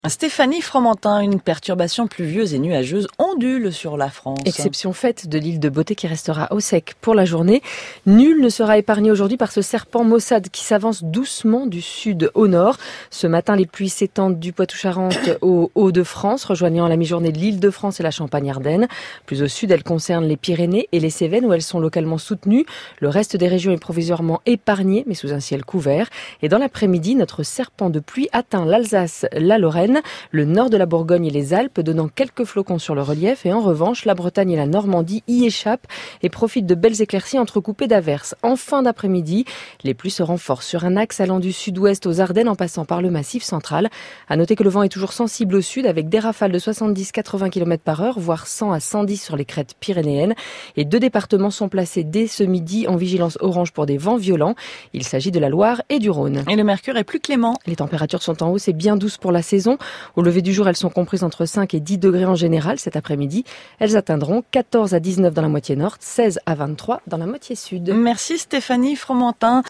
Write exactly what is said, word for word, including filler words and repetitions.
Stéphanie Fromentin, une perturbation pluvieuse et nuageuse ondule sur la France. Exception faite de l'île de Beauté qui restera au sec pour la journée. Nul ne sera épargné aujourd'hui par ce serpent maussade qui s'avance doucement du sud au nord. Ce matin, les pluies s'étendent du Poitou-Charentes au Hauts-de-France, rejoignant à la mi-journée l'Île-de-France et la Champagne-Ardenne. Plus au sud, elles concernent les Pyrénées et les Cévennes où elles sont localement soutenues. Le reste des régions est provisoirement épargné, mais sous un ciel couvert. Et dans l'après-midi, notre serpent de pluie atteint l'Alsace, la Lorraine, le nord de la Bourgogne et les Alpes, donnant quelques flocons sur le relief. Et en revanche, la Bretagne et la Normandie y échappent et profitent de belles éclaircies entrecoupées d'averses. En fin d'après-midi, les pluies se renforcent sur un axe allant du sud-ouest aux Ardennes en passant par le Massif central. À noter que le vent est toujours sensible au sud avec des rafales de soixante-dix à quatre-vingts kilomètres par heure, voire cent à cent dix sur les crêtes pyrénéennes. Et deux départements sont placés dès ce midi en vigilance orange pour des vents violents. Il s'agit de la Loire et du Rhône. Et le mercure est plus clément. Les températures sont en hausse et bien douces pour la saison. Au lever du jour, elles sont comprises entre cinq et dix degrés en général. Cet après-midi, elles atteindront quatorze à dix-neuf dans la moitié nord, seize à vingt-trois dans la moitié sud. Merci Stéphanie Fromentin.